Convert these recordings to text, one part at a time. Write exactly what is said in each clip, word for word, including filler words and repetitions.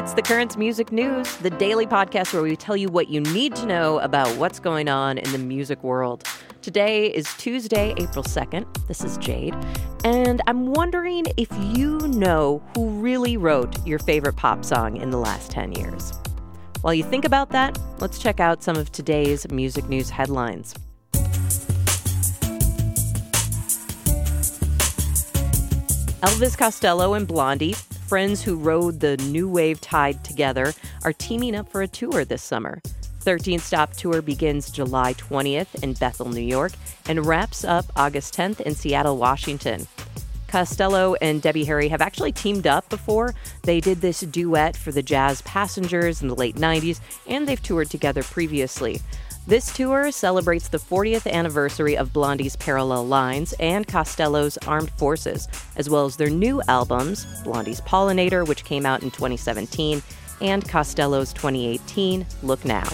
It's the Currents Music News, the daily podcast where we tell you what you need to know about what's going on in the music world. Today is Tuesday, April second. This is Jade. And I'm wondering if you know who really wrote your favorite pop song in the last ten years. While you think about that, let's check out some of today's music news headlines. Elvis Costello and Blondie, friends who rode the new wave tide together, are teaming up for a tour this summer. thirteenth Stop Tour begins July twentieth in Bethel, New York, and wraps up August tenth in Seattle, Washington. Costello and Debbie Harry have actually teamed up before. They did this duet for the Jazz Passengers in the late nineties, and they've toured together previously. This tour celebrates the fortieth anniversary of Blondie's Parallel Lines and Costello's Armed Forces, as well as their new albums, Blondie's Pollinator, which came out in twenty seventeen, and Costello's twenty eighteen, Look Now.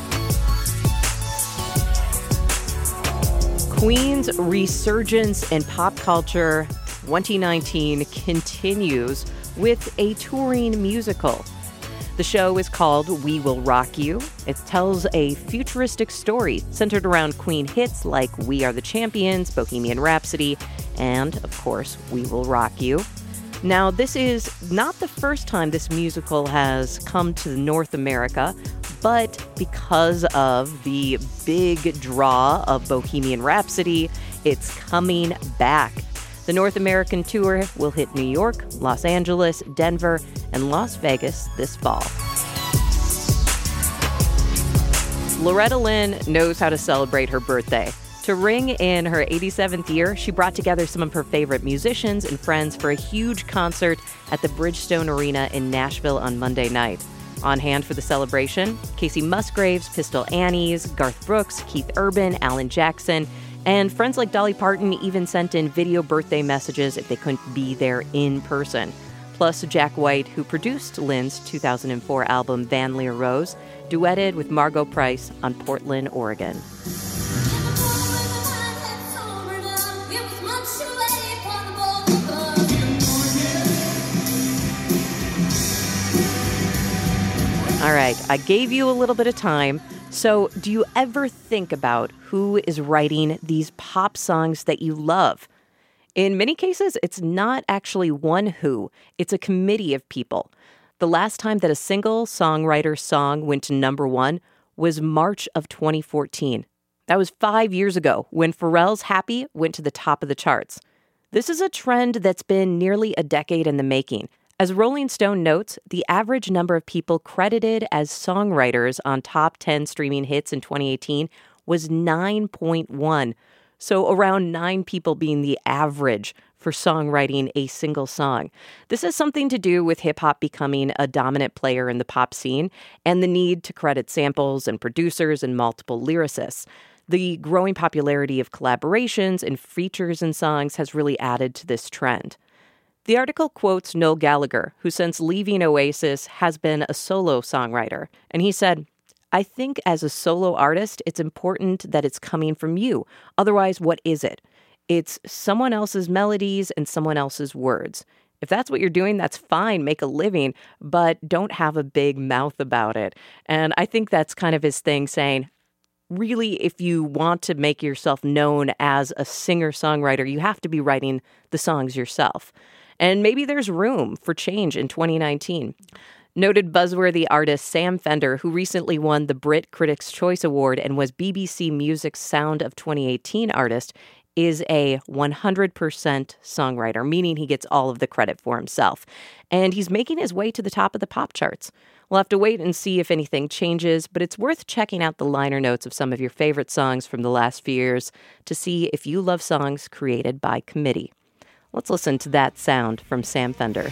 Queen's resurgence in pop culture twenty nineteen continues with a touring musical. The show is called We Will Rock You. It tells a futuristic story centered around Queen hits like We Are the Champions, Bohemian Rhapsody, and, of course, We Will Rock You. Now, this is not the first time this musical has come to North America, but because of the big draw of Bohemian Rhapsody, it's coming back. The North American tour will hit New York, Los Angeles, Denver, and Las Vegas this fall. Loretta Lynn knows how to celebrate her birthday. To ring in her eighty-seventh year, she brought together some of her favorite musicians and friends for a huge concert at the Bridgestone Arena in Nashville on Monday night. On hand for the celebration, Casey Musgraves, Pistol Annies, Garth Brooks, Keith Urban, Alan Jackson, and friends like Dolly Parton even sent in video birthday messages if they couldn't be there in person. Plus, Jack White, who produced Lynn's two thousand four album Van Leer Rose, duetted with Margo Price on Portland, Oregon. All right, I gave you a little bit of time. So do you ever think about who is writing these pop songs that you love? In many cases, it's not actually one who, it's a committee of people. The last time that a single songwriter song went to number one was March of twenty fourteen. That was five years ago when Pharrell's Happy went to the top of the charts. This is a trend that's been nearly a decade in the making. As Rolling Stone notes, the average number of people credited as songwriters on top ten streaming hits in twenty eighteen was nine point one. So around nine people being the average for songwriting a single song. This has something to do with hip-hop becoming a dominant player in the pop scene and the need to credit samples and producers and multiple lyricists. The growing popularity of collaborations and features in songs has really added to this trend. The article quotes Noel Gallagher, who since leaving Oasis has been a solo songwriter. And he said, "I think as a solo artist, it's important that it's coming from you. Otherwise, what is it? It's someone else's melodies and someone else's words. If that's what you're doing, that's fine, make a living, but don't have a big mouth about it." And I think that's kind of his thing, saying, really, if you want to make yourself known as a singer-songwriter, you have to be writing the songs yourself. And maybe there's room for change in twenty nineteen. Noted buzzworthy artist Sam Fender, who recently won the Brit Critics' Choice Award and was B B C Music's Sound of twenty eighteen artist, is a one hundred percent songwriter, meaning he gets all of the credit for himself. And he's making his way to the top of the pop charts. We'll have to wait and see if anything changes, but it's worth checking out the liner notes of some of your favorite songs from the last few years to see if you love songs created by committee. Let's listen to that sound from Sam Fender.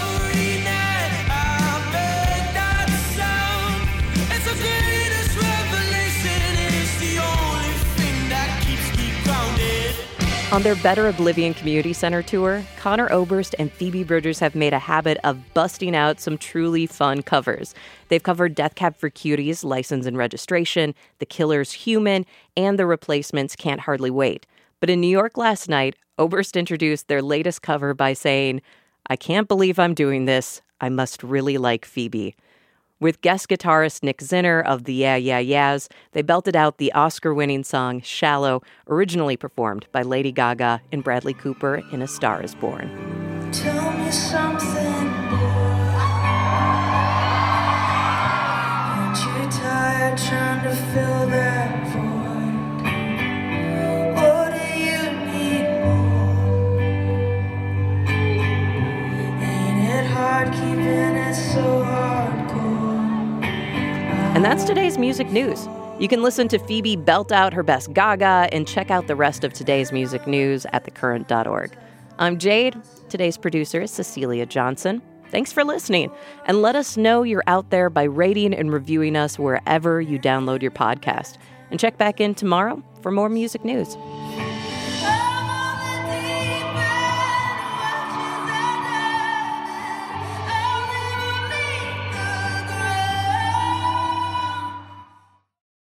On their Better Oblivion Community Center tour, Connor Oberst and Phoebe Bridgers have made a habit of busting out some truly fun covers. They've covered Death Cab for Cutie's License and Registration, The Killer's Human, and The Replacements' Can't Hardly Wait. But in New York last night, Oberst introduced their latest cover by saying, "I can't believe I'm doing this. I Must Really Like Phoebe. With guest guitarist Nick Zinner of the Yeah Yeah Yeahs, they belted out the Oscar-winning song Shallow, originally performed by Lady Gaga and Bradley Cooper in A Star Is Born. Tell me something, aren't you tired trying to fill that void? Or do you need more? Ain't it hard keeping it so hardcore? And that's today's music news. You can listen to Phoebe belt out her best Gaga and check out the rest of today's music news at the current dot org. I'm Jade. Today's producer is Cecilia Johnson. Thanks for listening. And let us know you're out there by rating and reviewing us wherever you download your podcast. And check back in tomorrow for more music news.